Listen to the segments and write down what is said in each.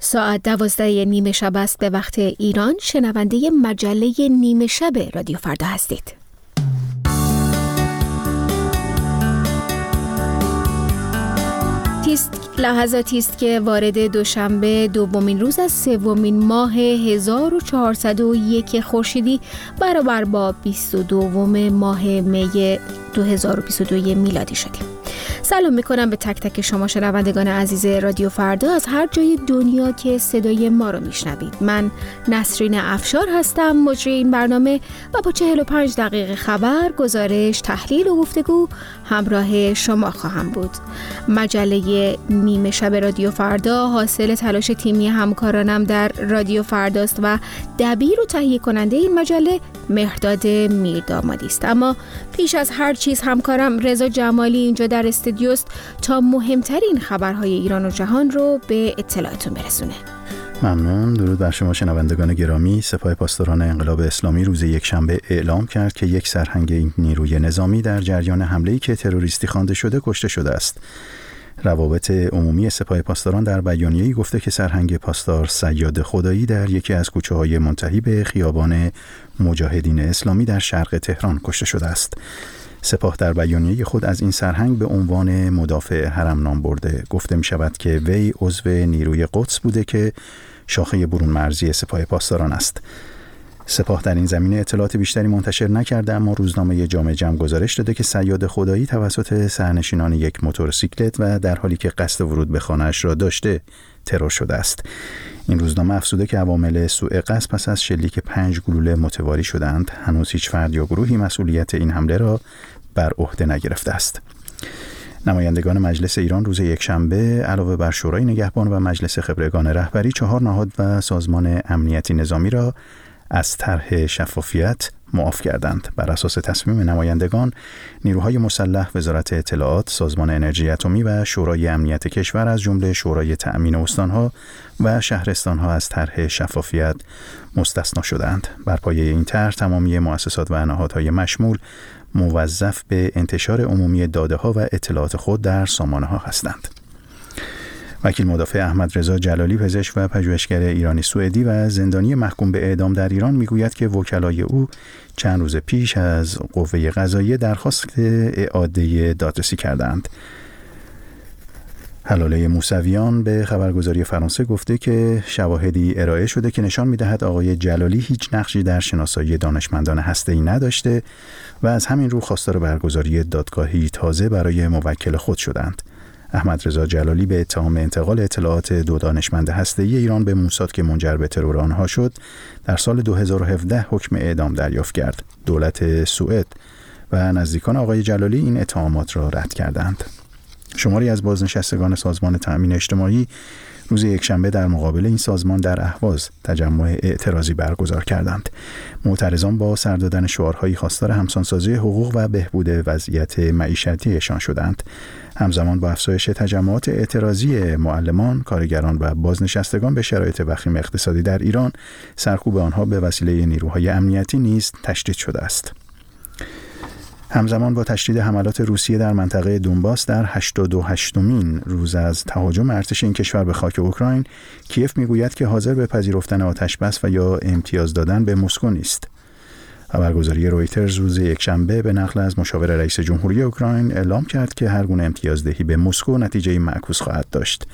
ساعت 12:30 شب است به وقت ایران. شنونده مجله نیمه شب رادیو فردا هستید. لحظاتی است که وارد دوشنبه دومین روز از سومین ماه 1401 خورشیدی برابر با 22 ماه می 2022 میلادی شدیم. سلام میکنم به تک تک شما شنوندگان عزیز رادیو فردا از هر جای دنیا که صدای ما رو میشنوید. من نسرین افشار هستم، مجری این برنامه و با 45 دقیقه خبر، گزارش، تحلیل و گفتگو همراه شما خواهم بود. مجله نیمه شب رادیو فردا حاصل تلاش تیمی همکارانم در رادیو فرداست و دبیر و تهیه کننده این مجله مهرداد میردامادی است. اما پیش از هر چیز همکارم رضا جمالی اینجا در استودیوست تا مهمترین خبرهای ایران و جهان رو به اطلاعتون برسونه. ممنون. درود بر شما شنوندگان گرامی. سپاه پاسداران انقلاب اسلامی روز یکشنبه اعلام کرد که یک سرهنگ این نیروی نظامی در جریان حمله‌ای که تروریستی خوانده شده کشته شده است. روابط عمومی سپاه پاسداران در بیانیه‌ای گفته که سرهنگ پاسدار صیاد خدایی در یکی از کوچه‌های منتهی به خیابان مجاهدین اسلامی در شرق تهران کشته شده است. سپاه در بیانیه خود از این سرهنگ به عنوان مدافع حرم نام برده. گفته می شود که وی عضو نیروی قدس بوده که شاخه برون مرزی سپاه پاسداران است. سپاه در این زمینه اطلاعات بیشتری منتشر نکرده، اما روزنامه جامعه جمع گزارش داده که صیاد خدایی توسط سرنشینان یک موتورسیکلت و در حالی که قصد ورود به خانه‌اش را داشته ترور شده است. این روزنامه افزوده که عوامل سوء قصد پس از شلیک 5 گلوله متواری شدند. هنوز هیچ فرد یا گروهی مسئولیت این حمله را بر عهده نگرفته است. نمایندگان مجلس ایران روز یکشنبه علاوه بر شورای نگهبان و مجلس خبرگان رهبری 4 نهاد و سازمان امنیتی نظامی را از طرح شفافیت معاف کردند. بر اساس تصمیم نمایندگان، نیروهای مسلح، وزارت اطلاعات، سازمان انرژی اتمی و شورای امنیت کشور از جمله شورای تأمین استانها و شهرستانها از طرح شفافیت مستثنا شدند. بر پایه این طرح تمامی مؤسسات و نهادهای مشمول موظف به انتشار عمومی داده‌ها و اطلاعات خود در سامانه‌ها هستند. وکیل مدافع احمد رضا جلالی، پزشک و پژوهشگر ایرانی سوئدی و زندانی محکوم به اعدام در ایران، میگوید که وکلای او چند روز پیش از قوه قضاییه درخواست اعاده دادرسی کردند. حلاله موسویان به خبرگزاری فرانسه گفته که شواهدی ارائه شده که نشان می‌دهد آقای جلالی هیچ نقشی در شناسایی دانشمندان هسته‌ای نداشته و از همین رو خواستار برگزاری دادگاهی تازه برای موکل خود شدند. احمد رضا جلالی به اتهام انتقال اطلاعات 2 دانشمند هسته‌ای ایران به موساد که منجر به ترور آنها شد، در سال 2017 حکم اعدام دریافت کرد. دولت سوئد و نزدیکان آقای جلالی این اتهامات را رد کردند. شماری از بازنشستگان سازمان تأمین اجتماعی روز یکشنبه در مقابل این سازمان در اهواز تجمع اعتراضی برگزار کردند. معترضان با سر دادن شعارهایی خواستار همسانسازی حقوق و بهبود وضعیت معیشتیشان شدند. همزمان با افزایش تجمعات اعتراضی معلمان، کارگران و بازنشستگان به شرایط وخیم اقتصادی در ایران، سرکوب آنها به وسیله نیروهای امنیتی نیز تشدید شده است. همزمان با تشدید حملات روسیه در منطقه دونباس در 88مین روز از تهاجم ارتش این کشور به خاک اوکراین، کیف میگوید که حاضر به پذیرفتن آتش‌بس و یا امتیاز دادن به مسکو نیست. خبرگزاری رویترز روز یکشنبه به نقل از مشاور رئیس جمهوری اوکراین اعلام کرد که هر گونه امتیازدهی به مسکو نتیجه معکوس خواهد داشت.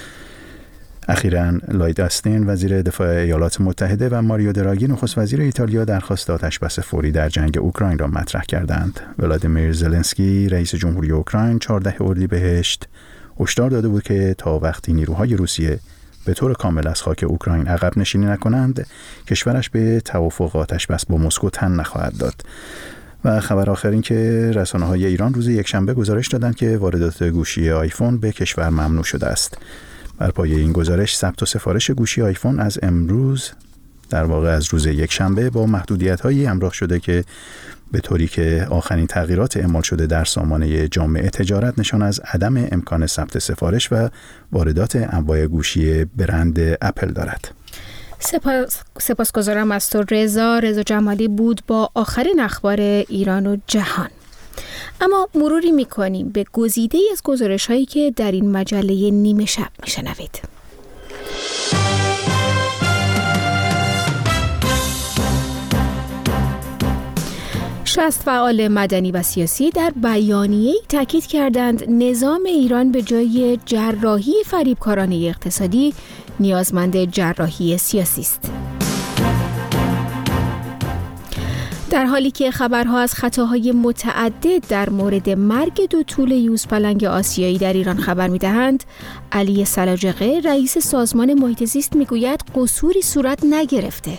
اخیراً لوید استین وزیر دفاع ایالات متحده و ماریو دراگی نخست وزیر ایتالیا درخواست آتش‌بس فوری در جنگ اوکراین را مطرح کردند. ولادیمیر زلنسکی رئیس جمهوری اوکراین 14 اردیبهشت هشدار داده بود که تا وقتی نیروهای روسیه به طور کامل از خاک اوکراین عقب نشینی نکنند، کشورش به توافق آتش‌بس با مسکو تن نخواهد داد. و خبر آخر این که رسانه‌های ایران روز یکشنبه گزارش دادند که واردات گوشی آیفون به کشور ممنوع شده است. بر پایه این گزارش ثبت و سفارش گوشی آیفون از امروز، در واقع از روز یکشنبه، با محدودیت‌هایی همراه شده که به طوری که آخرین تغییرات اعمال شده در سامانه جامعه تجارت نشان از عدم امکان ثبت سفارش و واردات انواع گوشی برند اپل دارد. سپاسگزارم از تو رضا جمالی بود با آخرین اخبار ایران و جهان. اما مروری می‌کنیم به گزیده‌ای از گزارش‌هایی که در این مجله نیمه شب می‌شنوید. 60 فعال مدنی و سیاسی در بیانیه‌ای تاکید کردند نظام ایران به جای جراحی فریبکارانه اقتصادی نیازمند جراحی سیاسی است. در حالی که خبرها از خطاهای متعدد در مورد مرگ 2 توله یوزپلنگ آسیایی در ایران خبر می‌دهند، علی سلاجقه رئیس سازمان محیط زیست می‌گوید قصوری صورت نگرفته.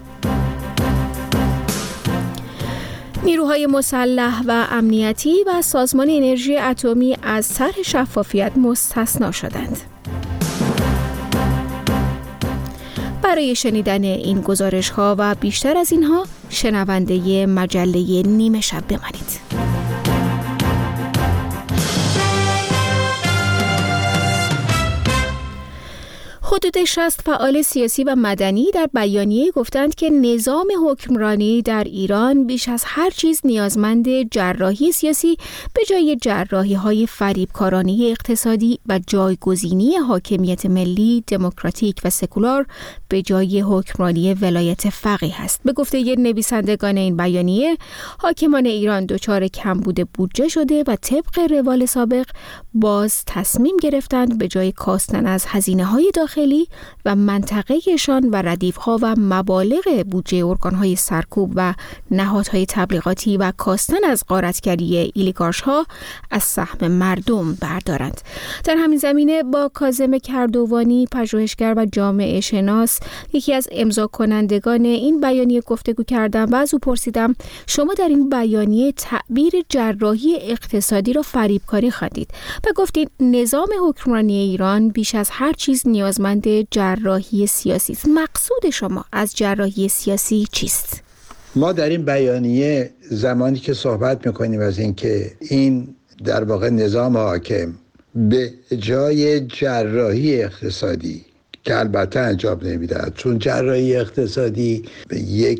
نیروهای مسلح و امنیتی و سازمان انرژی اتمی از طرح شفافیت مستثنا شدند. برای شنیدن این گزارش‌ها و بیشتر از اینها شنونده مجله نیمه شب بمانید. حدود 60 فعال سیاسی و مدنی در بیانیه گفتند که نظام حکمرانی در ایران بیش از هر چیز نیازمند جراحی سیاسی به جای جراحی‌های فریبکارانه اقتصادی و جایگزینی حاکمیت ملی، دموکراتیک و سکولار به جای حکمرانی ولایت فقیه است. به گفته نویسندگان این بیانیه، حاکمان ایران دچار کمبود بودجه شده و طبق روال سابق باز تصمیم گرفتند به جای کاستن از هزینه‌های داخلی و منطقه‌شان و ردیف‌ها و مبالغ بودجه ارگان‌های سرکوب و نهادهای تبلیغاتی و کاستن از غارتگری ایلیگارش‌ها از سهم مردم بردارند. در همین زمینه با کاظم کردوانی، پژوهشگر و جامعه شناس، یکی از امضا کنندگان این بیانیه گفتگو کردم و از او پرسیدم شما در این بیانیه تعبیر جراحی اقتصادی را فریبکاری خواندید و گفتید نظام حکمرانی ایران بیش از هر چیز نیازمند جراحی سیاسی است. مقصود شما از جراحی سیاسی چیست؟ ما در این بیانیه زمانی که صحبت میکنیم از این که این در واقع نظام حاکم به جای جراحی اقتصادی که البته انجام نمیدهد، چون جراحی اقتصادی یک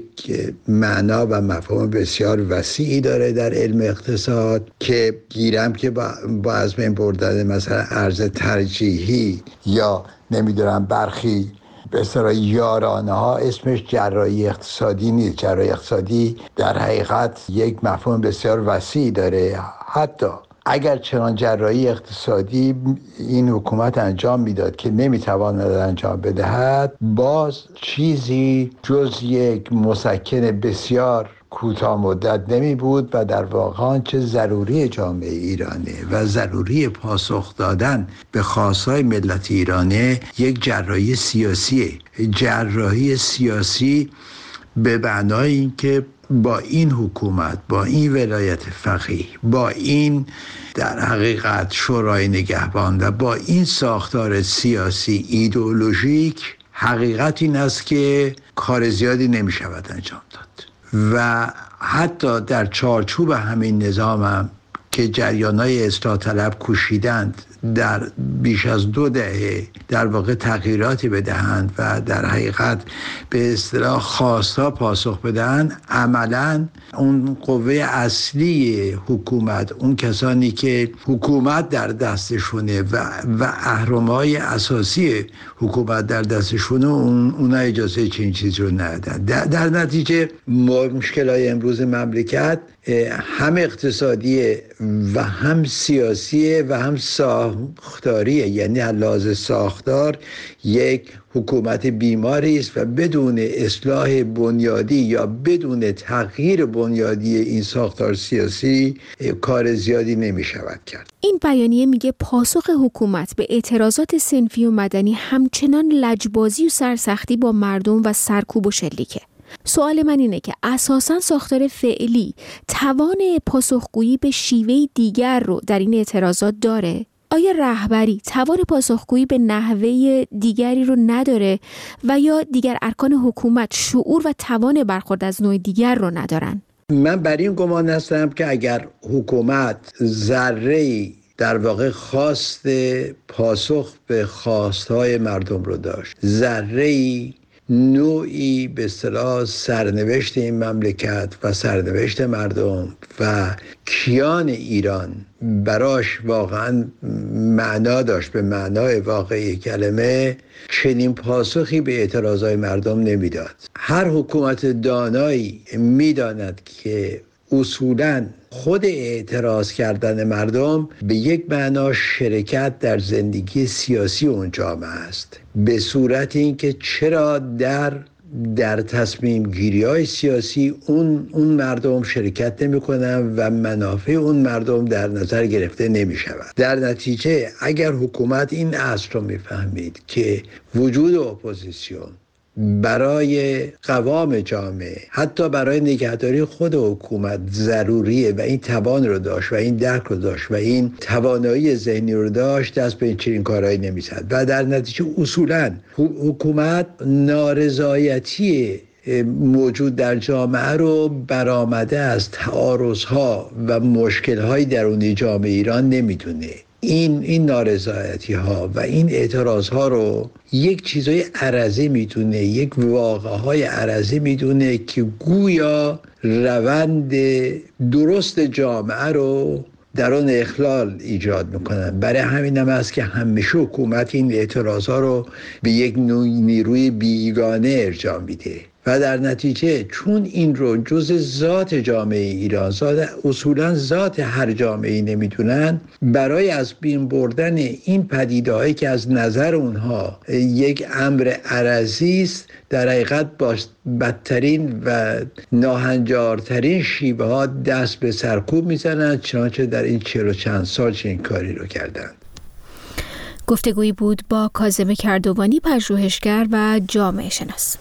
معنا و مفهوم بسیار وسیعی داره در علم اقتصاد که گیرم که با از بین بردن مثلا ارز ترجیحی یا نمیدونم برخی به اصطلاح یارانه ها اسمش جراحی اقتصادی نیست. جراحی اقتصادی در حقیقت یک مفهوم بسیار وسیعی داره. حتی اگر چنان جراحی اقتصادی این حکومت انجام میداد که نمیتواند انجام بدهد، باز چیزی جز یک مسکن بسیار کوتاه مدت نمی بود و در واقع آنچه ضروری جامعه ایرانه و ضروری پاسخ دادن به خواستهای ملت ایرانه یک جراحی سیاسیه. جراحی سیاسی به معنای این که با این حکومت، با این ولایت فقیه، با این در حقیقت شورای نگهبان و با این ساختار سیاسی ایدئولوژیک، حقیقت این است که کار زیادی نمی شود انجام داد و حتی در چارچوب همین نظام هم که جریان‌های اصلاح طلب کوشیدند در بیش از 2 دهه در واقع تغییراتی بدهند و در حقیقت به اصطلاح خواستها پاسخ بدهند، عملاً اون قوه اصلی حکومت، اون کسانی که حکومت در دستشونه و اهرم‌های اساسی حکومت در دستشونه، اونا اجازه چنین چیزی رو ندادن. در نتیجه مشکلات امروز مملکت هم اقتصادیه و هم سیاسیه و هم ساختاریه، یعنی لحاظ ساختار یک حکومت بیماری است و بدون اصلاح بنیادی یا بدون تغییر بنیادی این ساختار سیاسی کار زیادی نمی شود کرد. این بیانیه میگه پاسخ حکومت به اعتراضات صنفی و مدنی همچنان لجبازی و سرسختی با مردم و سرکوب و شلیکه. سوال من اینه که اساساً ساختار فعلی توان پاسخگویی به شیوه دیگر رو در این اعتراضات داره؟ آیا رهبری توان پاسخگویی به نحوه دیگری رو نداره و یا دیگر ارکان حکومت شعور و توان برخورد از نوع دیگر رو ندارن؟ من بر این گمان هستم که اگر حکومت ذره‌ای در واقع خواست پاسخ به خواستهای مردم رو داشت، ذره‌ای نوعی به اصطلاح سرنوشت این مملکت و سرنوشت مردم و کیان ایران براش واقعا معنا داشت، به معنای واقعی کلمه، چنین پاسخی به اعتراضهای مردم نمیداد. هر حکومت دانایی میداند که اصولاً خود اعتراض کردن مردم به یک معنا شرکت در زندگی سیاسی اون جامعه است، به صورت اینکه چرا در تصمیم گیری های سیاسی اون مردم شرکت نمی کنن و منافع اون مردم در نظر گرفته نمی شود. در نتیجه اگر حکومت این اصل رو می فهمید که وجود اپوزیسیون برای قوام جامعه، حتی برای نگهداری خود حکومت ضروریه و این توان رو داشت و این درک رو داشت و این توانایی ذهنی رو داشت، دست به چنین کارهایی نمی‌زد و در نتیجه اصولاً حکومت نارضایتی موجود در جامعه رو برآمده از تعارض‌ها و مشکل‌های درونی جامعه ایران نمی‌دونه. این نارضایتی ها و این اعتراض ها رو یک چیزای عرضی میدونه، یک واقعه های عرضی میدونه که گویا روند درست جامعه رو در آن اخلال ایجاد میکنن. برای همین هم است که همیشه حکومت این اعتراض ها رو به یک نیروی بیگانه ارجاع میده و در نتیجه چون این رو جز ذات جامعه ایران، اصولا ذات هر جامعه نمیدونن، برای از بین بردن این پدیده‌هایی که از نظر اونها یک امر عرضی است، در حقیقت با بدترین و ناهنجارترین شیوه ها دست به سرکوب میزنند، چنانچه در این 40 و چند سال چنین کاری رو کردند. گفتگویی بود با کاظم کردوانی، پژوهشگر و جامعه شناس.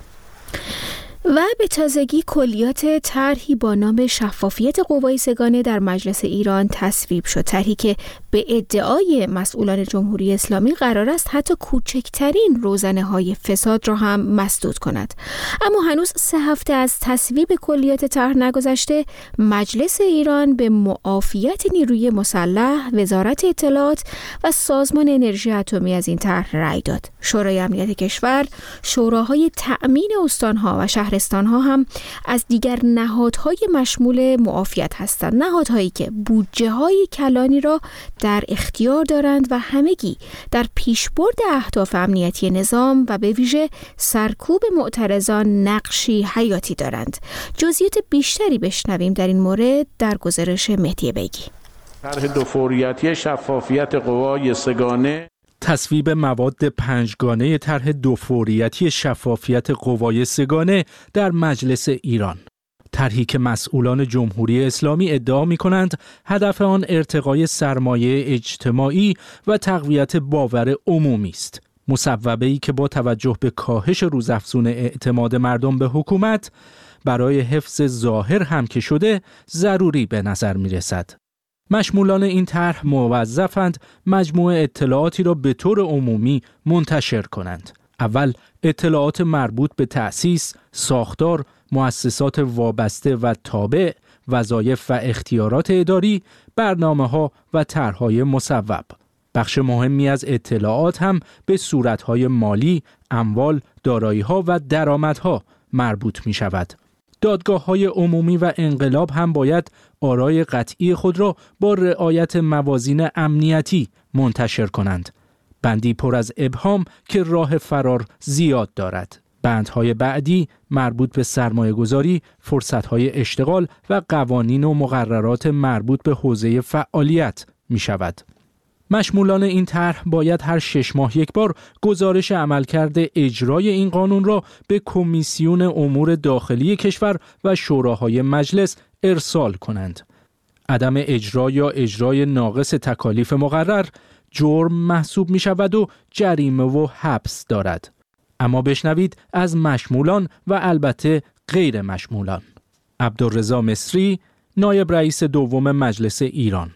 و به تازگی کلیات طرحی با نام شفافیت قوای سگانه در مجلس ایران تصویب شد. طرحی که به ادعای مسئولان جمهوری اسلامی قرار است حتی کوچکترین روزنه‌های فساد را هم مسدود کند. اما هنوز 3 هفته از تصویب کلیات طرح نگذشته، مجلس ایران به معافیت نیروی مسلح، وزارت اطلاعات و سازمان انرژی اتمی از این طرح رأی داد. شورای امنیت کشور، شوراهای تأمین استان‌ها و شهرستان‌ها هم از دیگر نهادهای مشمول معافیت هستند. نهادهایی که بودجه‌های کلانی را در اختیار دارند و همگی در پیشبرد اهداف امنیتی نظام و به ویژه سرکوب معترضان نقشی حیاتی دارند. جزئیات بیشتری بشنویم در این مورد در گزارش مهدی بیگی. طرح دوفوریتی شفافیت قوای سگانه، تصویب مواد 5 گانه طرح دوفوریتی شفافیت قوای سگانه در مجلس ایران. طرحی که مسئولان جمهوری اسلامی ادعا می‌کنند هدف آن ارتقای سرمایه اجتماعی و تقویت باور عمومی است. مصوبه‌ای که با توجه به کاهش روزافزون اعتماد مردم به حکومت برای حفظ ظاهر هم که شده ضروری به نظر می‌رسد. مشمولان این طرح موظفند مجموعه اطلاعاتی را به طور عمومی منتشر کنند. اول اطلاعات مربوط به تأسیس، ساختار، مؤسسات وابسته و تابع، وظایف و اختیارات اداری، برنامه‌ها و طرح‌های مصوب. بخش مهمی از اطلاعات هم به صورت‌های مالی، اموال، دارایی‌ها و درآمدها مربوط می‌شود. دادگاه‌های عمومی و انقلاب هم باید آرای قطعی خود را با رعایت موازین امنیتی منتشر کنند. بندی پر از ابهام که راه فرار زیاد دارد. بندهای بعدی مربوط به سرمایه‌گذاری، فرصت‌های اشتغال و قوانین و مقررات مربوط به حوزه فعالیت می شود. مشمولان این طرح باید هر 6 ماه یک بار گزارش عملکرد اجرای این قانون را به کمیسیون امور داخلی کشور و شوراهای مجلس ارسال کنند. عدم اجرا یا اجرای ناقص تکالیف مقرر جرم محسوب می شود و جریمه و حبس دارد. اما بشنوید از مشمولان و البته غیر مشمولان. عبدالرضا مصری، نایب رئیس دوم مجلس ایران.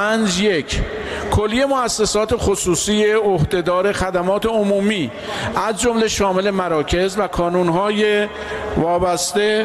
5.1 کلیه مؤسسات خصوصی عهدهدار خدمات عمومی از جمله شامل مراکز و کانونهای وابسته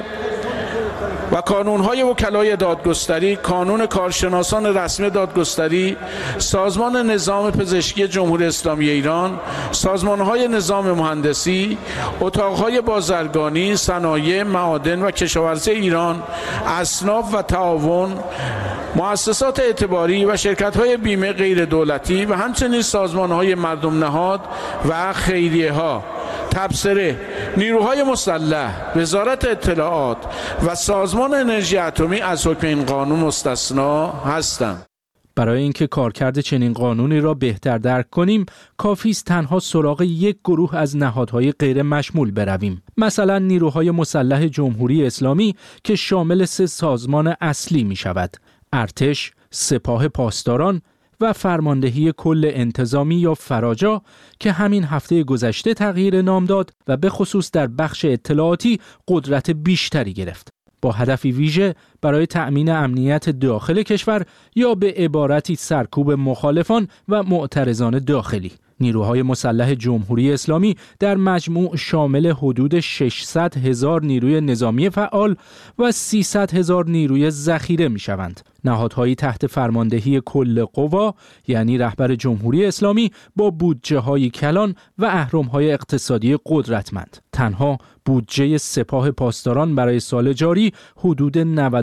و کانونهای وکلای دادگستری، کانون کارشناسان رسمی دادگستری، سازمان نظام پزشکی جمهوری اسلامی ایران، سازمانهای نظام مهندسی، اتاقهای بازرگانی، صنایع، معادن و کشاورزی ایران، اصناف و تعاون، مؤسسات اعتباری و شرکت‌های بیمه غیر دولتی و همچنین سازمان‌های مردم نهاد و خیریه‌ها، تبصره نیروهای مسلح، وزارت اطلاعات و سازمان انرژی اتمی از حکم این قانون مستثنا هستند. برای اینکه کارکرد چنین قانونی را بهتر درک کنیم، کافی است تنها سراغ یک گروه از نهادهای غیر مشمول برویم. مثلا نیروهای مسلح جمهوری اسلامی که شامل 3 سازمان اصلی می شود: ارتش، سپاه پاسداران و فرماندهی کل انتظامی یا فراجا که همین هفته گذشته تغییر نام داد و به خصوص در بخش اطلاعاتی قدرت بیشتری گرفت، با هدفی ویژه برای تأمین امنیت داخل کشور یا به عبارتی سرکوب مخالفان و معترضان داخلی. نیروهای مسلح جمهوری اسلامی در مجموع شامل حدود 600,000 نیروی نظامی فعال و 300,000 نیروی ذخیره می شوند. نهادهایی تحت فرماندهی کل قوا، یعنی رهبر جمهوری اسلامی، با بودجه‌های کلان و اهرم‌های اقتصادی قدرتمند. تنها بودجه سپاه پاسداران برای سال جاری حدود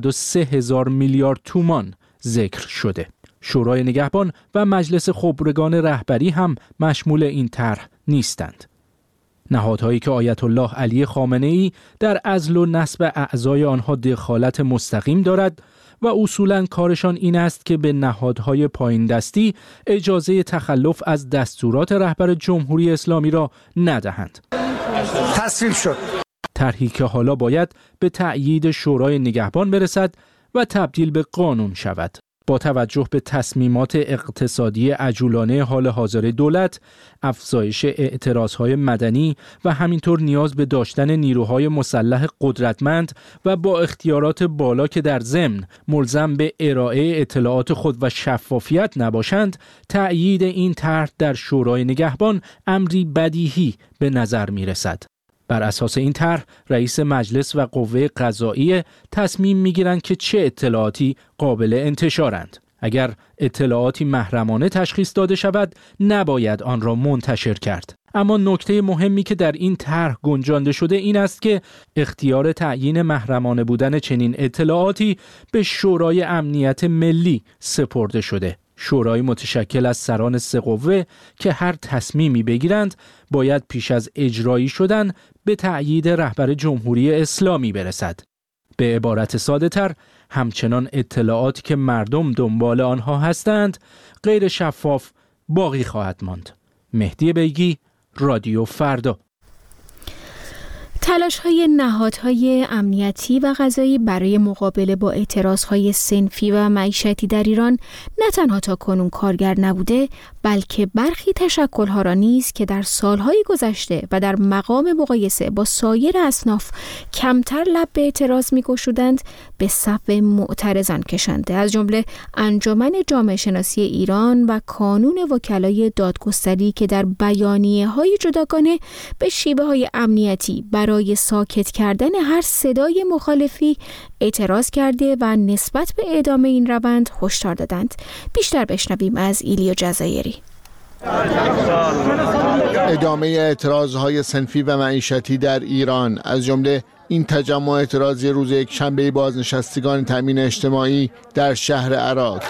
93,000 میلیارد تومان ذکر شده. شورای نگهبان و مجلس خبرگان رهبری هم مشمول این طرح نیستند. نهادهایی که آیت الله علی خامنه‌ای در عزل و نصب اعضای آنها دخالت مستقیم دارد و اصولاً کارشان این است که به نهادهای پایین دستی اجازه تخلف از دستورات رهبر جمهوری اسلامی را ندهند. تصویب شد. طرحی که حالا باید به تأیید شورای نگهبان برسد و تبدیل به قانون شود. با توجه به تصمیمات اقتصادی عجولانه حال حاضر دولت، افزایش اعتراضهای مدنی و همینطور نیاز به داشتن نیروهای مسلح قدرتمند و با اختیارات بالا که در ضمن ملزم به ارائه اطلاعات خود و شفافیت نباشند، تأیید این طرح در شورای نگهبان امری بدیهی به نظر می رسد. بر اساس این طرح رئیس مجلس و قوه قضاییه تصمیم میگیرند که چه اطلاعاتی قابل انتشارند. اگر اطلاعاتی محرمانه تشخیص داده شود، نباید آن را منتشر کرد. اما نکته مهمی که در این طرح گنجانده شده این است که اختیار تعیین محرمانه بودن چنین اطلاعاتی به شورای امنیت ملی سپرده شده. شورای متشکل از سران 3 قوه که هر تصمیمی بگیرند باید پیش از اجرایی شدن به تأیید رهبر جمهوری اسلامی برسد. به عبارت ساده تر، همچنان اطلاعاتی که مردم دنبال آنها هستند غیر شفاف باقی خواهد ماند. مهدی بیگی، رادیو فردا. تلاش‌های نهادهای امنیتی و قضایی برای مقابله با اعتراضهای صنفی و معیشتی در ایران نه تنها تاکنون کارگر نبوده، بلکه برخی تشکل‌ها را نیز که در سالهای گذشته و در مقام مقایسه با سایر اصناف کمتر لب به اعتراض می‌گشودند، به صف معترضان کشانده، از جمله انجمن جامعه شناسی ایران و کانون وکلای دادگستری که در بیانیه‌های جداگانه به شیوه‌های امنیتی برای ساکت کردن هر صدای مخالفی اعتراض کرده و نسبت به ادامه این روند هشدار دادند. بیشتر بشنویم از ایلیا جزایری. ادامه اعتراضهای صنفی و معیشتی در ایران، از جمله این تجمع اعتراضی روز یکشنبه بازنشستگان تامین اجتماعی در شهر عراق،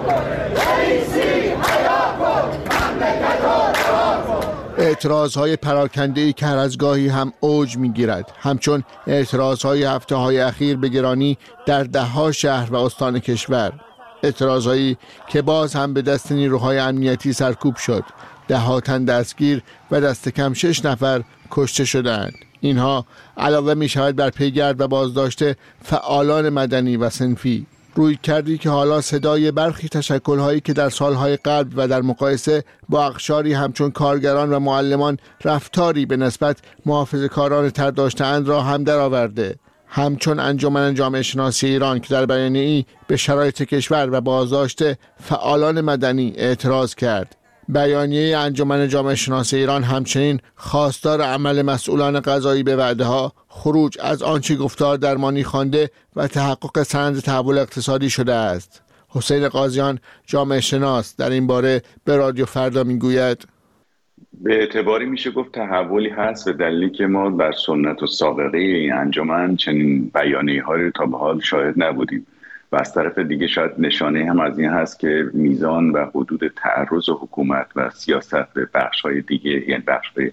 اعتراضهای پراکنده‌ای که هر از گاهی هم اوج می‌گیرد، همچون اعتراضهای هفته‌های اخیر به گرانی در 10 شهر و استان کشور، اعتراضهایی که باز هم به دست نیروهای امنیتی سرکوب شد. 10 تن دستگیر و دست کم 6 نفر کشته شدند. اینها علاوه می‌شود بر پیگرد و بازداشت فعالان مدنی و صنفی. روی کردی که حالا صدای برخی تشکل‌هایی که در سالهای قبل و در مقایسه با اقشاری همچون کارگران و معلمان رفتاری به نسبت محافظه‌کاران تر داشته‌اند را هم درآورده، همچون انجمن جامعه شناسی ایران که در بیانیه‌ای به شرایط کشور و بازداشت فعالان مدنی اعتراض کرد. بیانیه انجمن جامعه شناسی ایران همچنین خواستار عمل مسئولان قضایی به وعده‌ها، خروج از آنچه گفتار درمانی خوانده و تحقق سند تحول اقتصادی شده است. حسین قاضیان، جامعه شناس، در این باره به رادیو فردا میگوید: به اعتباری میشه گفت تحولی هست به دلیلی که ما بر سنت و سابقه این انجمن چنین بیانیه‌هایی رو تا به حال شاهد نبودیم و از طرف دیگه شاید نشانه هم از این هست که میزان و حدود تعرض حکومت و سیاست به بخش‌های دیگه، یعنی بخش به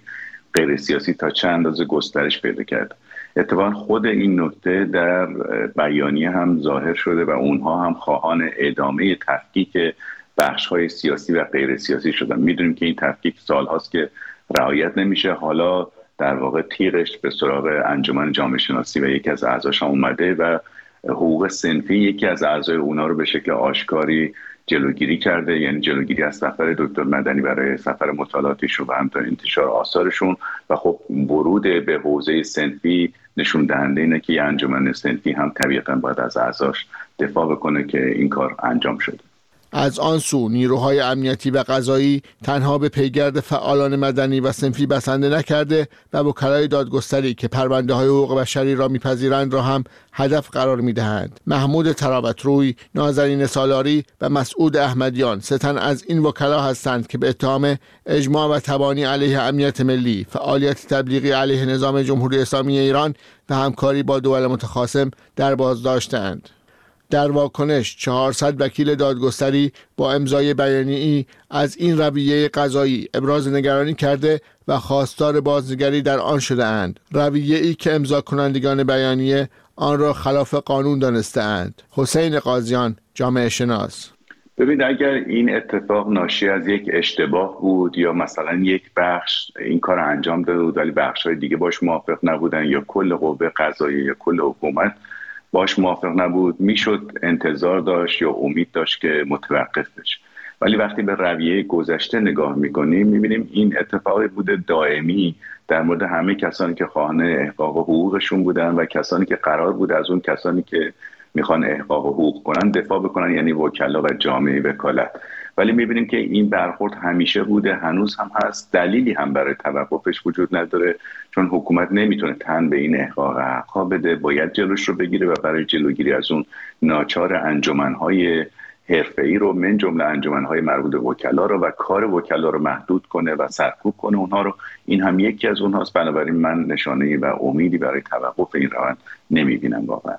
غیر سیاسی تا چند اندازه گسترش پیدا کرد. اتفاقا خود این نکته در بیانیه هم ظاهر شده و اونها هم خواهان ادامه تفکیک بخش‌های سیاسی و غیر سیاسی شدن. میدونیم که این تفکیک سال‌هاست که رعایت نمیشه. حالا در واقع تیغش به سراغ انجمن جامعه شناسی و یکی از اعضاش هم اومده و حقوق صنفی یکی از اعضای اونا رو به شکل آشکاری جلوگیری کرده، یعنی جلوگیری از سفر دکتر مدنی برای سفر مطالعاتشون و همینطور انتشار آثارشون. و خب ورود به حوزه صنفی نشون دهنده اینه که انجمن صنفی هم طبیعتاً باید از اعضاش دفاع بکنه که این کار انجام شده. از آن سو نیروهای امنیتی و قضایی تنها به پیگرد فعالان مدنی و صنفی بسنده نکرده و وکلای دادگستری که پرونده‌های حقوق بشری را می‌پذیرند را هم هدف قرار می‌دهند. محمود تراوتروی، نازنین سالاری و مسعود احمدیان 3 تن از این وکلا هستند که به اتهام اجماع و تبانی علیه امنیت ملی، فعالیت تبلیغی علیه نظام جمهوری اسلامی ایران و همکاری با دول متخاصم در بازداشتند. در واکنش 400 وکیل دادگستری با امضای بیانیه‌ای از این رویه قضایی ابراز نگرانی کرده و خواستار بازنگری در آن شده اند. رویه‌ای که امضا کنندگان بیانیه آن را خلاف قانون دانسته اند. حسین قاضیان، جامعه شناس: ببینید اگر این اتفاق ناشی از یک اشتباه بود یا مثلا یک بخش این کار انجام داده بود ولی بخش‌های دیگه باش موافق نبودن یا کل قوه قضاییه یا کل حکومت باش موافق نبود، میشد انتظار داشت یا امید داشت که متوقف بشه. ولی وقتی به رویه گذشته نگاه میکنیم میبینیم این اتفاقی بوده دائمی در مورد همه کسانی که خواهان احقاق حقوقشون بودن و کسانی که قرار بود از اون کسانی که میخوان احقاق حقوق کنن دفاع بکنن، یعنی وکلا و جامعه وکالت. ولی میبینیم که این برخورد همیشه بوده، هنوز هم هست، دلیلی هم برای توقفش وجود نداره، چون حکومت نمیتونه تن به این احقاق حقا بده، باید جلوش رو بگیره و برای جلوگیری از اون ناچار انجمنهای حرفه‌ای رو من جمله انجمنهای مربوط به وکلا رو و کار وکلا رو محدود کنه و سرکوب کنه اونها رو. این هم یکی از اونهاست. بنابراین من نشانه‌ای و امیدی برای توقف این روند نمیبینم. واقعا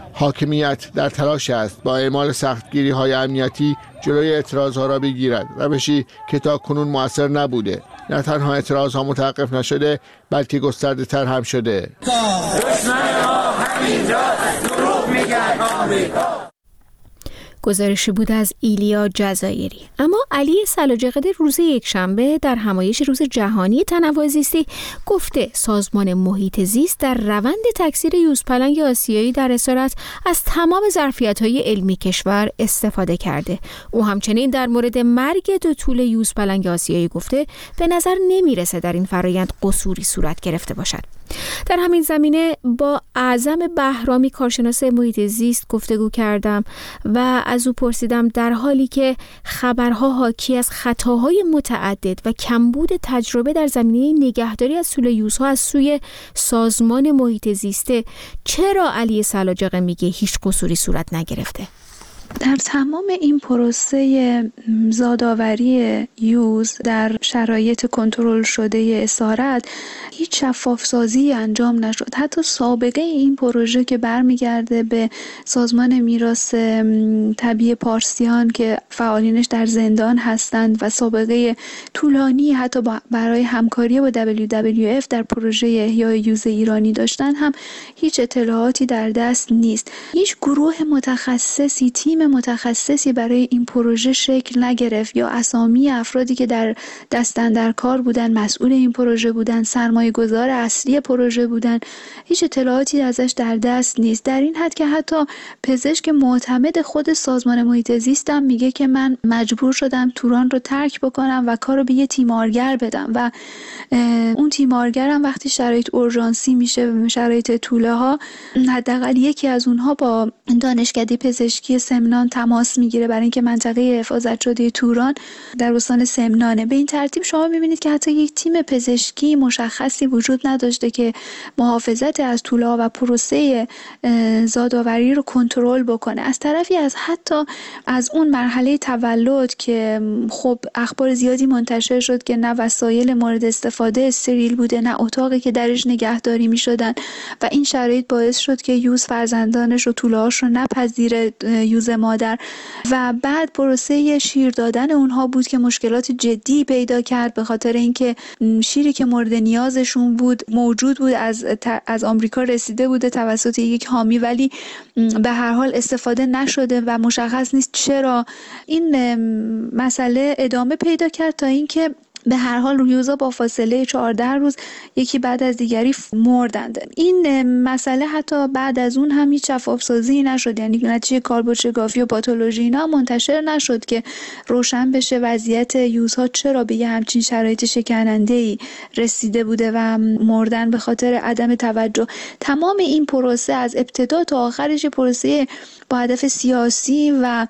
حاکمیت در تلاش است با اعمال سختگیری‌های امنیتی جلوی اعتراض‌ها را بگیرد، روشی که تا کنون مؤثر نبوده. نه تنها اعتراض‌ها متوقف نشده بلکه گسترده‌تر هم شده. دشمن‌ها همینجا دروغ میگن آمریکا. گزارشی بود از ایلیا جزایری. اما علی سلاجقی روز یکشنبه در همایش روز جهانی تنوع زیستی گفته سازمان محیط زیست در روند تکثیر یوزپلنگ آسیایی در اسارت از تمام ظرفیت‌های علمی کشور استفاده کرده. او همچنین در مورد مرگ 2 توله یوزپلنگ آسیایی گفته به نظر نمیرسه در این فرایند قصوری صورت گرفته باشد. در همین زمینه با اعظم بهرامی کارشناس محیط زیست گفتگو کردم و از او پرسیدم در حالی که خبرها حاکی از خطاهای متعدد و کمبود تجربه در زمینه نگهداری از توله یوزها از سوی سازمان محیط زیسته، چرا علی سلاجقی میگه هیچ قصوری صورت نگرفته؟ در تمام این پروسه زادآوری یوز در شرایط کنترل شده اسارت هیچ شفافسازی انجام نشد. حتی سابقه این پروژه که برمیگرده به سازمان میراث طبیعی پارسیان که فعالینش در زندان هستند و سابقه طولانی حتی برای همکاری با WWF در پروژه احیای یوز ایرانی داشتن هم هیچ اطلاعاتی در دست نیست. هیچ گروه متخصصی، تیم متخصصی برای این پروژه شکل نگرفت یا اسامی افرادی که در دستن در کار بودن، مسئول این پروژه بودن، سرمایه گذار اصلی پروژه بودن، هیچ اطلاعاتی ازش در دست نیست. در این حد که حتی پزشک معتمد خود سازمان محیط زیستم میگه که من مجبور شدم توران رو ترک بکنم و کارو به یه تیمارگر بدم و اون تیمارگرم وقتی شرایط اورژانسی میشه، شرایط توله ها، حداقل یکی از اونها با دانشکده پزشکی سمنان تماس میگیره برای اینکه منطقه حفاظت شده توران در استان سمنانه. به این ترتیب شما میبینید که حتی یک تیم پزشکی مشخصی وجود نداشته که محافظت از توله و پروسه زادآوری رو کنترل بکنه. از طرفی حتی از اون مرحله تولد که خب اخبار زیادی منتشر شد که نه وسایل مورد استفاده استریل بوده، نه اتاقی که درش نگهداری میشدن و این شرایط باعث شد که یوز فرزندانش و توله‌هاش رو نپذیره، یوز مادر و بعد پروسه شیر دادن اونها بود که مشکلات جدی پیدا کرد، به خاطر اینکه شیری که مورد نیازشون بود موجود بود، از آمریکا رسیده بوده توسط یک حامی، ولی به هر حال استفاده نشده و مشخص نیست چرا. این مسئله ادامه پیدا کرد تا اینکه به هر حال یوزا با فاصله 14 روز یکی بعد از دیگری مردند. این مسئله حتی بعد از اون هم هیچ شفاف‌سازی نشد، یعنی نتیجه کاربردشکافی و پاتولوژی اینا منتشر نشد که روشن بشه وضعیت یوزها چرا به یه همچین شرایط شکننده‌ای رسیده بوده و مردن به خاطر عدم توجه. تمام این پروسه از ابتدا تا آخرش پروسه با هدف سیاسی و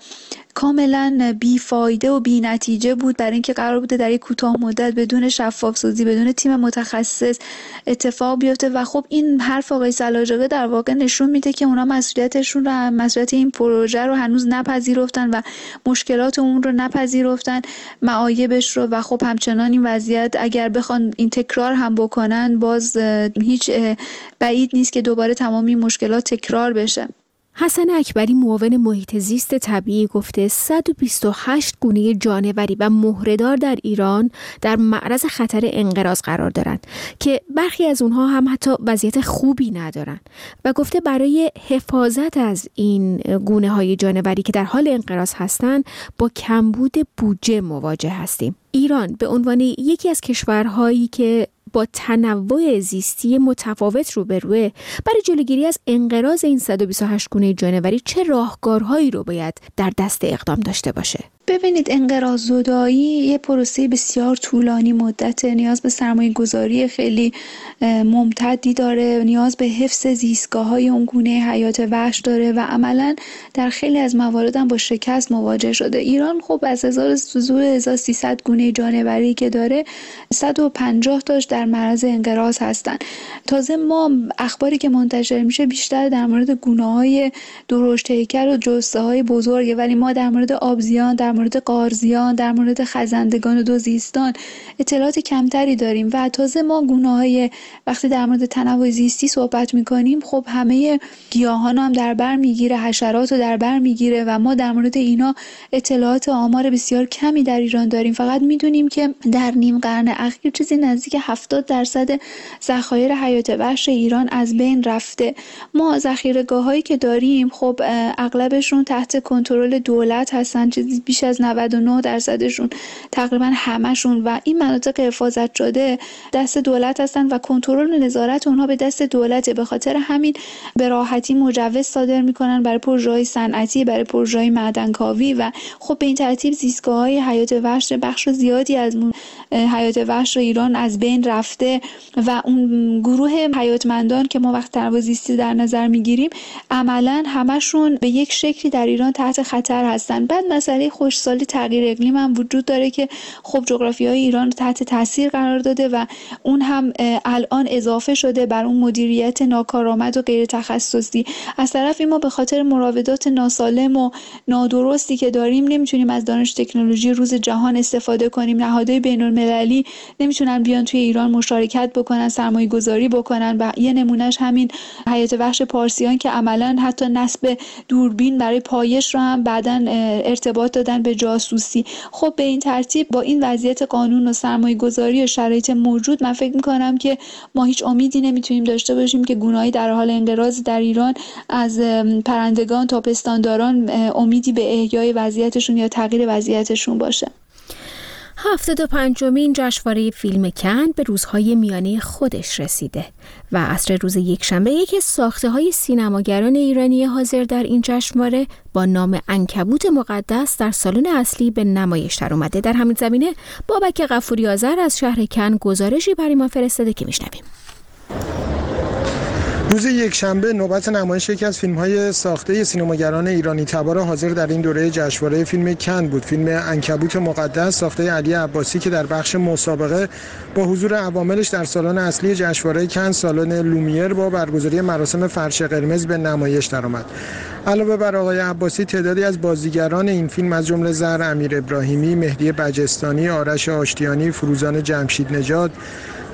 کاملا بیفایده و بی نتیجه بود، برای اینکه قرار بوده در یک کوتاه مدت بدون شفاف سازی، بدون تیم متخصص اتفاق بیفته. و خب این حرف آقای سلاجقی در واقع نشون میده که اونا مسئولیت این پروژه رو هنوز نپذیرفتن و مشکلات اون رو نپذیرفتن، معایبش رو، و خب همچنان این وضعیت اگر بخوان این تکرار هم بکنن باز هیچ بعید نیست که دوباره تمام این مشکلات تکرار بشه. حسن اکبری معاون محیط زیست طبیعی گفته 128 گونه جانوری و مهره‌دار در ایران در معرض خطر انقراض قرار دارند که برخی از اونها هم حتی وضعیت خوبی ندارند و گفته برای حفاظت از این گونه‌های جانوری که در حال انقراض هستند با کمبود بودجه مواجه هستیم. ایران به عنوان یکی از کشورهایی که با تنوع زیستی متفاوت روبروه، برای جلوگیری از انقراض این 128 گونه جانوری چه راهکارهایی رو باید در دست اقدام داشته باشه؟ ببینید، انقراض زدایی یه پروسه بسیار طولانی مدته، نیاز به سرمایه گذاری خیلی ممتدی داره، نیاز به حفظ زیستگاه‌های اون گونه حیات وحش داره و عملاً در خیلی از موارد هم با شکست مواجه شده. ایران خب از 1300 گونه جانوری که داره 150 تاش در معرض انقراض هستن. تازه ما اخباری که منتشر میشه بیشتر در مورد گونه‌های درشت هیکل و جثه‌های بزرگه، ولی ما در مورد آبزیان، در مورد قارزیان، در مورد خزندگان و دوزیستان اطلاعات کمتری داریم. و تازه ما گونه‌های وقتی در مورد تنوع زیستی صحبت می‌کنیم خب همه گیاهان هم در بر میگیره، حشرات رو در بر میگیره و ما در مورد اینا اطلاعات آمار بسیار کمی در ایران داریم. فقط میدونیم که در نیم قرن اخیر چیزی نزدیک 70% ذخایر حیات وحش ایران از بین رفته. ما ذخیره‌گاه‌هایی که داریم خب اغلبشون تحت کنترل دولت هستن، چیزی بیش از 99%شون، تقریبا همشون، و این مناطق حفاظت شده دست دولت هستن و کنترل و نظارت اونها به دست دولته. به خاطر همین به راحتی مجوز صادر میکنن برای پروژه‌های صنعتی، برای پروژه‌های معدنکاوی و خب به این ترتیب زیستگاه‌های حیات وحش، بخش زیادی از حیات وحش ایران از بین رفته و اون گروه حیاتمندان که ما وقت تنوع زیستی در نظر میگیریم عملاً همشون به یک شکلی در ایران تحت خطر هستن. بعد مسئله خشکسالی، تغییر اقلیم هم وجود داره که خب جغرافیای ایران تحت تاثیر قرار داده و اون هم الان اضافه شده بر اون مدیریت ناکارآمد و غیر تخصصی. از طرفی ما به خاطر مراودات ناسالم و نادرستی که داریم نمیتونیم از دانش تکنولوژی روز جهان استفاده کنیم. نهادهای بین‌المللی نمیتونن بیان توی ایران مشارکت بکنن، سرمایه گذاری بکنن و یه نمونهش همین حیات وحش پارسیان که عملاً حتی نصب دوربین برای پایش رو هم بعداً ارتباط دادن به جاسوسی. خب به این ترتیب با این وضعیت قانون و سرمایه گذاری و شرایط موجود من فکر میکنم که ما هیچ امیدی نمیتونیم داشته باشیم که گونه‌های در حال انقراض در ایران از پرندگان تا پستانداران امیدی به احیای وضعیتشون یا تغییر وضعیتشون باشه. 75مین جشنواره فیلم کن به روزهای میانه خودش رسیده و عصر روز یکشنبه یکی از ساخته‌های سینماگران ایرانی حاضر در این جشنواره با نام عنکبوت مقدس در سالن اصلی به نمایش در اومده. در همین زمینه بابک غفوری آذر از شهر کن گزارشی برای ما فرستاده که میشنویم. روز یکشنبه نوبت نمایش یکی از فیلم‌های ساخته سینماگران ایرانی تبار حاضر در این دوره جشنواره فیلم کن بود. فیلم عنکبوت مقدس ساخته علی عباسی که در بخش مسابقه با حضور عواملش در سالن اصلی جشنواره کن سالن لومیر با برگزاری مراسم فرش قرمز به نمایش درآمد. علاوه بر آقای عباسی تعدادی از بازیگران این فیلم از جمله زهر امیر ابراهیمی، مهدی بجستانی، آرش آشتیانی، فروزان جمشید نژاد،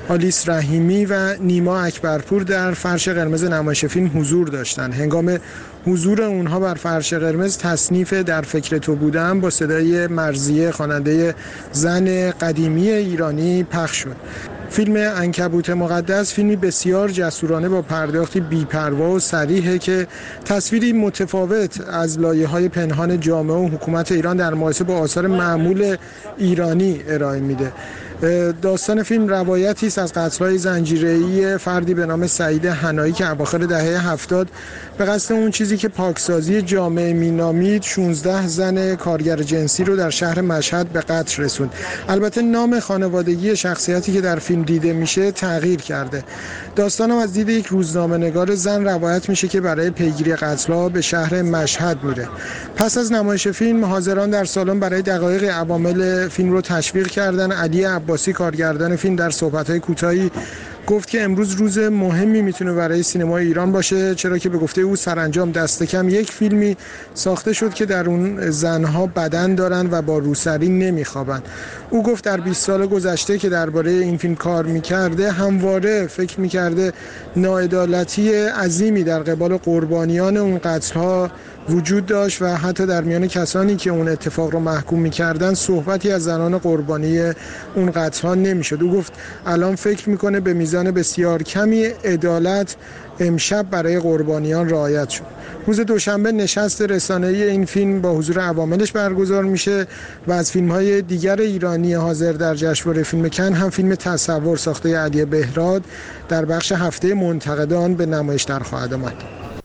آلیس رحیمی و نیما اکبرپور در فرش قرمز نمایش فیلم حضور داشتند. هنگام حضور اونها بر فرش قرمز تصنیف در فکر تو بودم با صدای مرضیه خواننده زن قدیمی ایرانی پخش شد. فیلم عنکبوت مقدس فیلمی بسیار جسورانه با پرداختی بی‌پروا و صریحه که تصویری متفاوت از لایه‌های پنهان جامعه و حکومت ایران در مقایسه با آثار معمول ایرانی ارائه میده. داستان فیلم روایتی است از قتل‌های زنجیره‌ای فردی به نام سعید حنایی که اواخر دهه 70 به قصد اون چیزی که پاکسازی جامعه مینامید 16 زن کارگر جنسی رو در شهر مشهد به قتل رسوند. البته نام خانوادگی شخصیتی که در فیلم دیده میشه تغییر کرده. داستانم از دید یک روزنامه‌نگار زن روایت میشه که برای پیگیری قتل‌ها به شهر مشهد میره. پس از نمایش فیلم حاضران در سالن برای دقایق عوامل فیلم رو تشویق کردن. علی عباسی کارگردان فیلم در صحبت‌های کوتاهی گفت که امروز روز مهمی میتونه برای سینمای ایران باشه، چرا که به گفته او سرانجام دست کم یک فیلمی ساخته شد که در اون زنها بدن دارن و با روسری نمیخوابن. او گفت در 20 سال گذشته که درباره این فیلم کار میکرده همواره فکر میکرده ناعدالتی عظیمی در قبال قربانیان اون قتل‌ها وجود داشت و حتی در میان کسانی که اون اتفاق رو محکوم می‌کردن صحبتی از زنان قربانی اون قتل‌ها نمی‌شد. او گفت الان فکر می‌کنه به میزان بسیار کمی عدالت امشب برای قربانیان رعایت شد. روز دوشنبه نشست رسانه‌ای این فیلم با حضور عواملش برگزار میشه و از فیلم‌های دیگر ایرانی حاضر در جشنواره فیلم کن هم فیلم تصور ساخته علی بهراد در بخش هفته منتقدان به نمایش در خواهد آمد.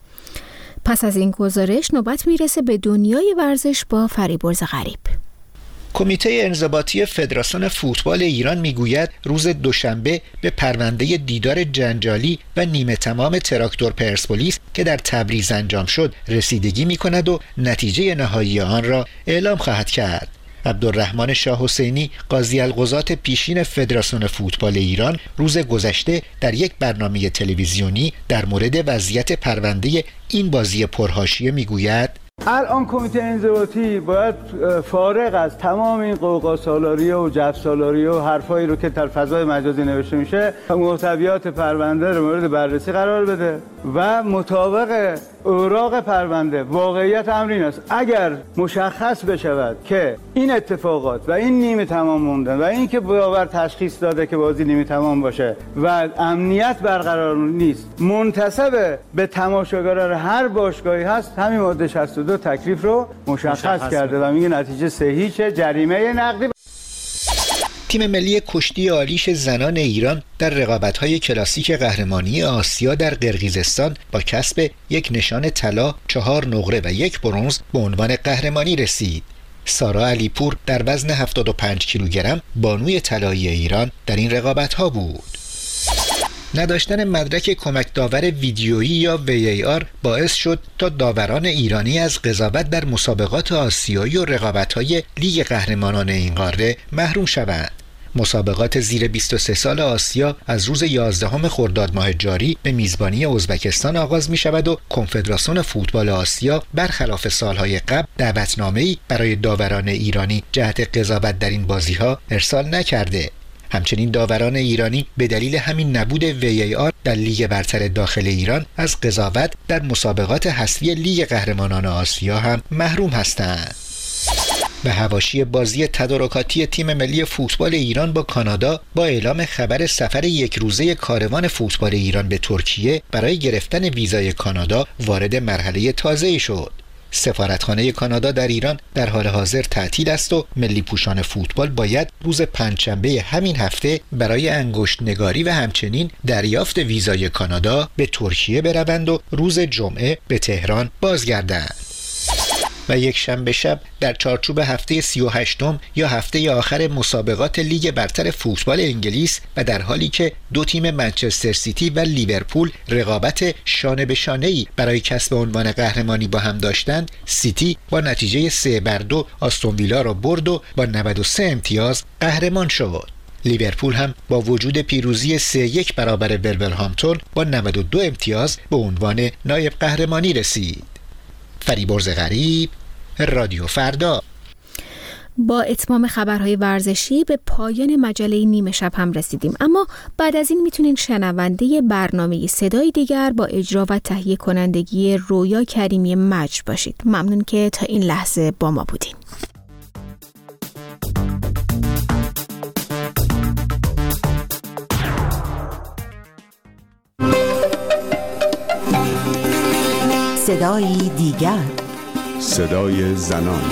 پس از این گزارش نوبت میرسه به دنیای ورزش با فریبرز غریب. کمیته انضباطی فدراسیون فوتبال ایران میگوید روز دوشنبه به پرونده دیدار جنجالی و نیمه تمام تراکتور پرسپولیس که در تبریز انجام شد رسیدگی میکند و نتیجه نهایی آن را اعلام خواهد کرد. عبدالرحمن شاه حسینی قاضی القضات پیشین فدراسیون فوتبال ایران روز گذشته در یک برنامه تلویزیونی در مورد وضعیت پرونده این بازی پرحاشیه میگوید الان کمیته انضباطی باید فارغ از تمام این قوقا سالاری و جف سالاری و حرفایی رو که در فضای مجازی نوشته میشه محتویات پرونده رو مورد بررسی قرار بده و مطابق اوراق پرونده واقعیت امر این است اگر مشخص بشود که این اتفاقات و این نیمه تمام موندن و این که باور تشخیص داده که بازی نیمه تمام باشه و امنیت برقرار نیست منتسب به تماشاگران هر باشگاهی هست همین ماده 62 تکلیف رو مشخص کرده و میگه نتیجه 3-0 جریمه نقدی. تیم ملی کشتی عالیش زنان ایران در رقابت‌های کلاسیک قهرمانی آسیا در قرقیزستان با کسب یک نشان طلا، 4 نقره و 1 برنز به عنوان قهرمانی رسید. سارا علیپور در وزن 75 کیلوگرم بانوی طلایی ایران در این رقابت‌ها بود. نداشتن مدرک کمک داور ویدیویی یا VAR باعث شد تا داوران ایرانی از قضاوت در مسابقات آسیایی و رقابت‌های لیگ قهرمانان این قاره محروم شوند. مسابقات زیر 23 سال آسیا از روز 11 خرداد ماه جاری به میزبانی ازبکستان آغاز می شود و کنفدراسیون فوتبال آسیا برخلاف سالهای قبل دعوتنامه‌ای برای داوران ایرانی جهت قضاوت در این بازی‌ها ارسال نکرده. همچنین داوران ایرانی به دلیل همین نبود VAR در لیگ برتر داخل ایران از قضاوت در مسابقات حذفی لیگ قهرمانان آسیا هم محروم هستند. به حواشی بازی تدارکاتی تیم ملی فوتبال ایران با کانادا با اعلام خبر سفر یک روزه کاروان فوتبال ایران به ترکیه برای گرفتن ویزای کانادا وارد مرحله تازه‌ای شد. سفارتخانه کانادا در ایران در حال حاضر تعطیل است و ملی پوشان فوتبال باید روز پنجشنبه همین هفته برای انگشت نگاری و همچنین دریافت ویزای کانادا به ترکیه بروند و روز جمعه به تهران بازگردند. و یک شنبه شب در چارچوب هفته 38م یا هفته آخر مسابقات لیگ برتر فوتبال انگلیس و در حالی که دو تیم منچستر سیتی و لیورپول رقابت شانه به شانه‌ای برای کسب عنوان قهرمانی با هم داشتند، سیتی با نتیجه 3-2 آستون ویلا را برد و با 93 امتیاز قهرمان شد. لیورپول هم با وجود پیروزی 3-1 برابر ولورهمپتون با 92 امتیاز به عنوان نایب قهرمانی رسید. فریبرز غریب، رادیو فردا. با اتمام خبرهای ورزشی به پایان مجله نیمه شب هم رسیدیم، اما بعد از این میتونین شنونده برنامه صدای دیگر با اجرا و تهیه کنندگی رویا کریمی مجد باشید. ممنون که تا این لحظه با ما بودین. صدای دیگر، صدای زنان.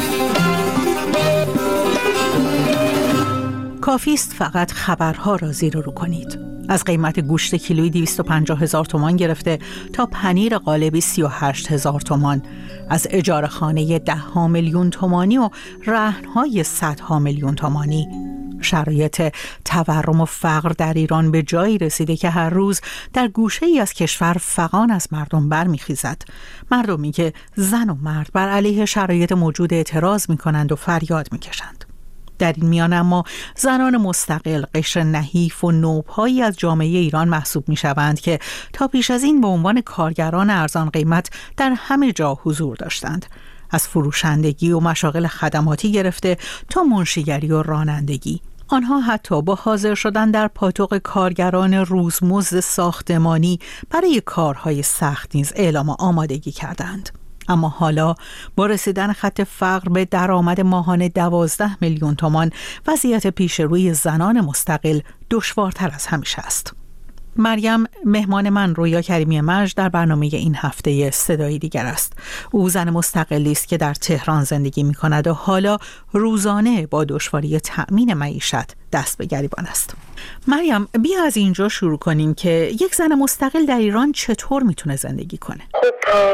کافیست فقط خبرها را زیر و رو کنید. از قیمت گوشت کیلویی 250,000 تومان گرفته تا پنیر قالبی 38,000 تومان، از اجاره خانه 10 میلیون تومانی و رهن‌های 100 میلیون تومانی. شرایط تورم و فقر در ایران به جایی رسیده که هر روز در گوشه‌ای از کشور فغان از مردم برمیخیزد. مردمی که زن و مرد بر علیه شرایط موجود اعتراض می‌کنند و فریاد می‌کشند. در این میان اما زنان مستقل قشر نحیف و نوب‌هایی از جامعه ایران محسوب می‌شوند که تا پیش از این به عنوان کارگران ارزان قیمت در همه جا حضور داشتند، از فروشندگی و مشاغل خدماتی گرفته تا منشیگری و رانندگی. آنها حتی با حاضر شدن در پاتوق کارگران روزمزد ساختمانی برای کارهای سخت نیز اعلام آمادگی کردند. اما حالا با رسیدن خط فقر به درآمد ماهانه 12 میلیون تومان، وضعیت پیش روی زنان مستقل دشوارتر از همیشه است. مریم مهمان من رویا کریمی مجد در برنامه این هفته صدای دیگر است. او زن مستقلی است که در تهران زندگی می کند و حالا روزانه با دشواری تأمین معیشت دست به گریبان است. مریم، بیا از اینجا شروع کنیم که یک زن مستقل در ایران چطور میتونه زندگی کنه؟ خب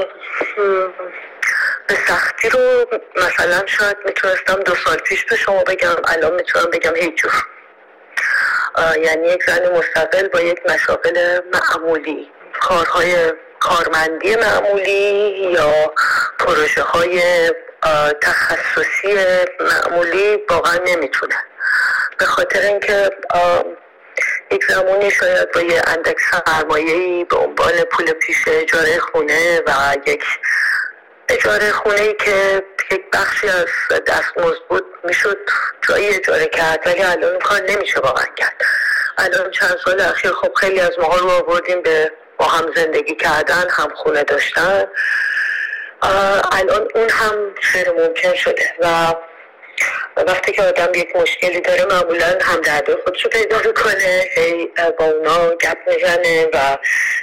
به سختی رو مثلا شاید میتونستم 2 سال پیش به شما بگم، الان میتونم بگم هیچ جور. یعنی یک زن مستقل با یک مشاغل معمولی، کارهای کارمندی معمولی یا پروژه های تخصصی معمولی واقعا نمیتونه، به خاطر اینکه یک زمانی شاید با یه اندک سرمایه‌ای به عنوان پول پیش اجاره خونه و یک اجاره خونه‌ای که یک بخشی از دستمزد بود میشد جایی اجاره کرد، ولی الان کار نمیشه واقعا کرد. الان چند سال اخیر خب خیلی از ماها رو آوردیم به با هم زندگی کردن، هم خونه داشتن. الان اون هم غیر ممکن شده و وقتی که آدم یک مشکلی داره معمولا همدردی خودشو پیدا میکنه، با اونا گپ میزنه و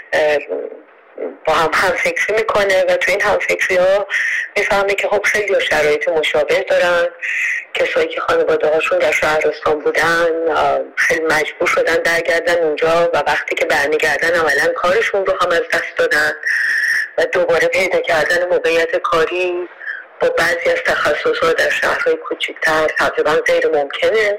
با هم فکری میکنه و تو این همفکری ها میفهمه که خب خیلی شرایط مشابه دارن. کسایی که خانواده هاشون در شهرستان بودن خیلی مجبور شدن برگردن اونجا و وقتی که برمیگردن عملا کارشون رو هم از دست دادن و دوباره پیدا کردن موقعیت کاری با بعضی از تخصص‌ها در شهرهای کوچکتر تقریبا غیر ممکنه.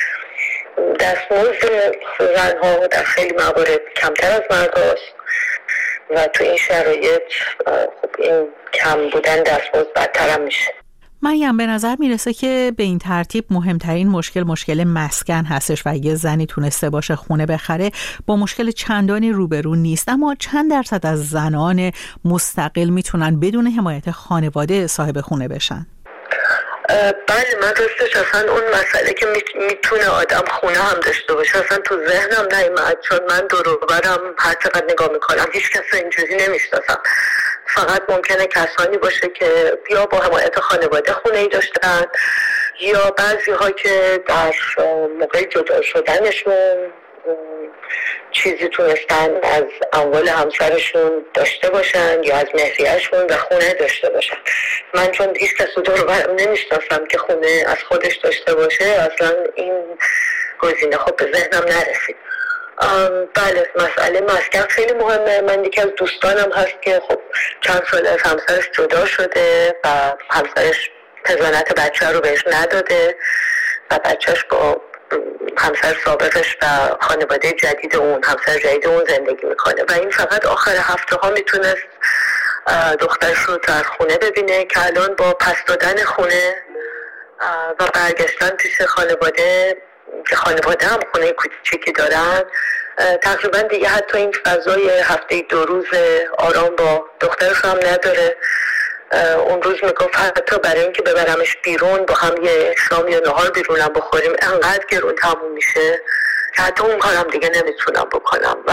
دستمزد زن‌ها در خیلی موارد کمتر از مرداست و تو این شرایط خب این کم بودن دستمزد بدتر هم میشه. مریم، به نظر میرسه که به این ترتیب مهمترین مشکل مسکن هستش و یه زنی تونسته باشه خونه بخره با مشکل چندانی روبرو نیست، اما چند درصد از زنان مستقل میتونن بدون حمایت خانواده صاحب خونه بشن؟ بله، من راستش اصلا اون مسئله که میتونه آدم خونه هم داشته باشه اصلا تو ذهنم نیومد، چون من دور و برم هر چقدر نگاه میکنم هیچ کس اینجوری نمیشناسم. فقط ممکنه کسانی باشه که یا با حمایت خانواده خونه ای داشتن یا بعضی ها که در موقع جدا شدنشون چیزی تونستن از اموال همسرشون داشته باشن یا از مهریه‌شون و خونه داشته باشن. من چون هیچ کس رو دور و برم نمیشناسم که خونه از خودش داشته باشه، اصلا این گزینه خب به ذهنم نرسید. بله، مسئله مسکن خیلی مهمه. من یکی از دوستانم هست که خب چند سال از همسرش جدا شده و همسرش پزانت بچه رو بهش نداده و بچهش با همسر سابقش و خانواده جدید اون، همسر جدید اون زندگی میکنه و این فقط آخر هفته ها میتونست دخترش رو در خونه ببینه که الان با پس دادن خونه و برگشتن پیش خانواده که خانواده هم خونه کوچیکی دارن، تقریبا دیگه حتی این فضای هفته 2 روز آرام با دخترش هم نداره اون روز میگفت حتی برای اینکه ببرمش بیرون با هم یه شام یا نهار بیرونم بخوریم انقدر گرون تموم میشه که حتی اون کارم دیگه نمیتونم بکنم و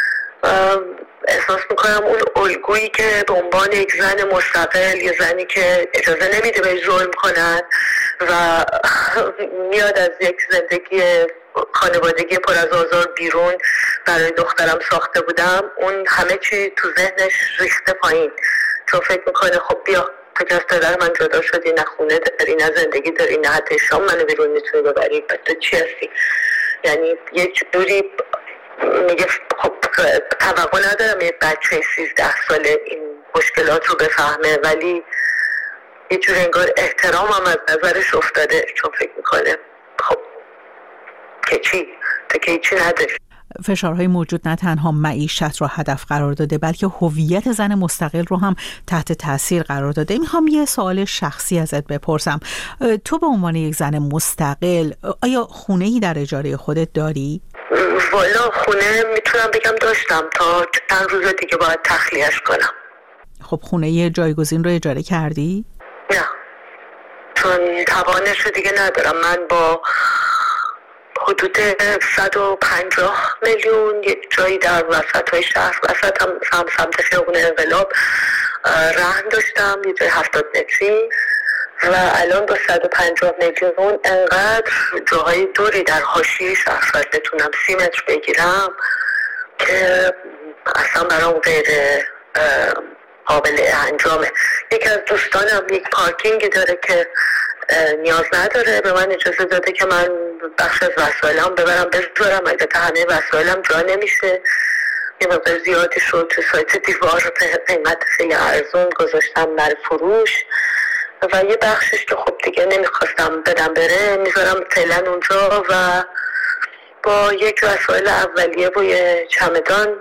احساس میکنم اون الگویی که به عنوان یک زن مستقل، یه زنی که اجازه نمیده بهش ظلم کنن و میاد از یک زندگی خانوادگی پر از آزار بیرون برای دخترم ساخته بودم، اون همه چی تو ذهنش ریخته پایین، چون فکر میکنه خب بیا تو که از پدر من جدا شدی، نه خونه داری نه زندگی داری نه حتی شام منو بیرون میتونی ببری، پس تو چی هستی؟ یعنی یه جوری میگه خب توقع ندارم یه بچه 13 ساله این مشکلات رو بفهمه، ولی یه جور انگار احترامم از نظرش افتاده، چون فکر میکنه خب که چی؟ تو که چی نداری. فشارهای موجود نه تنها معیشت رو هدف قرار داده بلکه هویت زن مستقل رو هم تحت تاثیر قرار داده. میخوام یه سوال شخصی ازت بپرسم. تو به عنوان یک زن مستقل آیا خونه‌ای در اجاره خودت داری؟ والا خونه میتونم بگم داشتم تا چند روز دیگه باید تخلیه‌اش کنم. خب خونه جایگزین رو اجاره کردی؟ نه، چون توانش رو دیگه ندارم. من با حدود 150 میلیون یک جایی در وسط های شهر، وسط هم سمت خیابون انقلاب رهن داشتم، یه جای 70 متری، و الان با 150 میلیون انقدر جاهای دوری در حاشیه شهر بتونم 30 متر بگیرم که اصلا برام غیر قابل انجامه. یکی از دوستانم یک پارکینگی داره که نیاز نداره، به من اجازه داده که من بخش از وسایلم ببرم بذارم، البته همه وسایلم جا نمیشه، یه مقدار زیادی شد تو سایت دیوار قیمت خیلی ارزون گذاشتم برای فروش و یه بخشش که خب دیگه نمیخواستم بدم بره میذارم فعلا اونجا و با یک وسایل اولیه و یه چمدان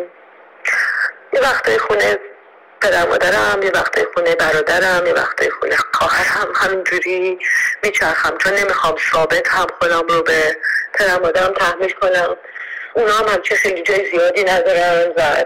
یه وقتای خونه پدر مادرم، یه وقتای خونه برادرم، یه وقتای خونه خواهرم، همینجوری میچرخم چون نمیخوام ثابت هم خودم رو به پدر مادرم تحمیل کنم. اونا هم همچه خیلی جای زیادی ندارن و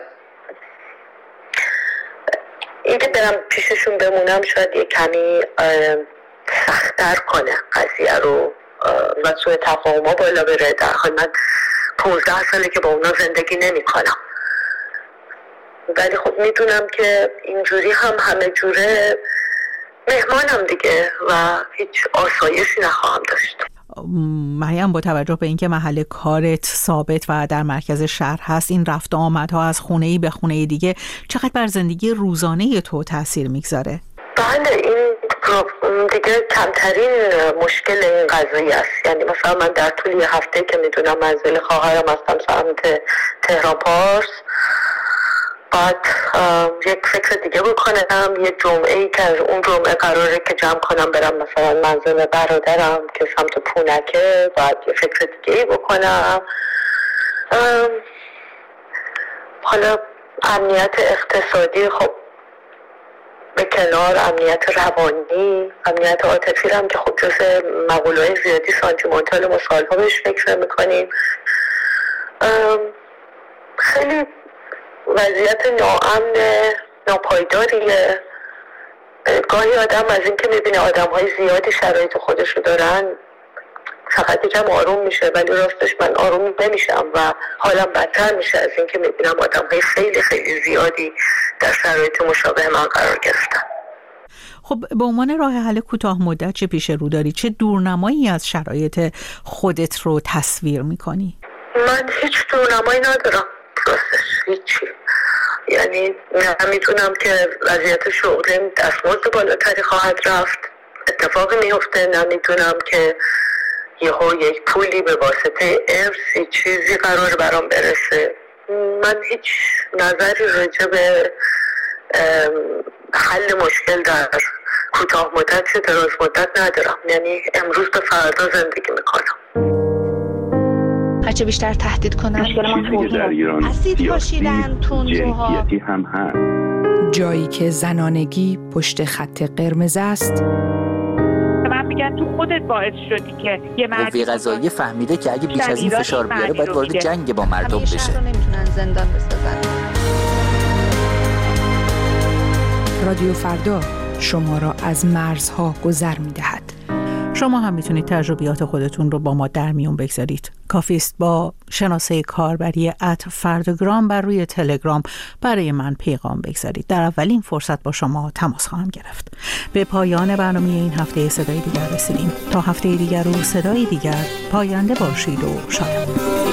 اینکه برم پیششون بمونم شاید یه کمی سخت‌تر کنه قضیه رو و سوء تفاهم‌ها بالا بره، در حال من 15 ساله که با اونا زندگی نمی کنم. ولی خب میدونم که اینجوری هم همه جوره مهمانم دیگه و هیچ آسایشی نخواهم داشت. مریم، با توجه به اینکه محل کارت ثابت و در مرکز شهر هست، این رفت و آمدها از خونه‌ای به خونه دیگه چقدر بر زندگی روزانه تو تاثیر میگذاره؟ بله، این دیگه کمترین مشکل این قضیه است. یعنی مثلا من در طول یه هفته که میدونم منزل خواهرم هستم سمت تهران پارس، باید یک فکر دیگه بکنم. یه جمعه‌ای که از اون جمعه قراره که جمع کنم برم مثلا منزل برادرم که سمت پونکه، باید یه فکر دیگه بکنم. حالا امنیت اقتصادی خب به کنار، امنیت روانی، امنیت عاطفی هم که خب جز مقوله‌های زیادی سانتیمانتال ما سال‌ها بهش فکر میکنیم. خیلی وضعیت ناامن، ناپایداریه. گاهی آدم از این که میبینه آدم‌های زیادی شرایط خودشو دارن فقط یکم آروم میشه، ولی راستش من آروم نمیشم و حالم بدتر میشه از این که میبینم آدم‌های خیلی خیلی زیادی در شرایط مشابه من قرار گرفتن. خب به عنوان راه حل کوتاه مدت چه پیش رو داری؟ چه دورنمایی از شرایط خودت رو تصویر میکنی؟ من هیچ دورنمایی ندارم، راستش هیچی. یعنی نمیدونم که وضعیت شغلیم دستمزد بالاتری خواهد رفت، اتفاقی میفته، نمیدونم که یهو یک پولی به واسطه ارثی چیزی قرار برام برسه. من هیچ نظری راجع به حل مشکل در کوتاه مدت یا دراز مدت ندارم. یعنی امروز به فردا زندگی میکنم. هرچه بیشتر تهدید کنن مشکل ما توهین اسید پاشیدن، تندروها هم هست. جایی که زنانگی پشت خط قرمز است. من میگم تو خودت باعث شدی که یه قوه قضاییه فهمیده که اگه بیش از این فشار بیاره باید وارد جنگ با مردم بشه. نمیتونن زندان بسازن. رادیو فردا شما را از مرزها گذر می‌دهد. شما هم میتونید تجربیات خودتون رو با ما در میون بگذارید. کافی است با شناسه کاربری @فرداگرام بر روی تلگرام برای من پیغام بگذارید. در اولین فرصت با شما تماس خواهم گرفت. به پایان برنامه این هفته صدای دیگر رسیدیم. تا هفته دیگر و صدای دیگر، پاینده باشید و شادمان.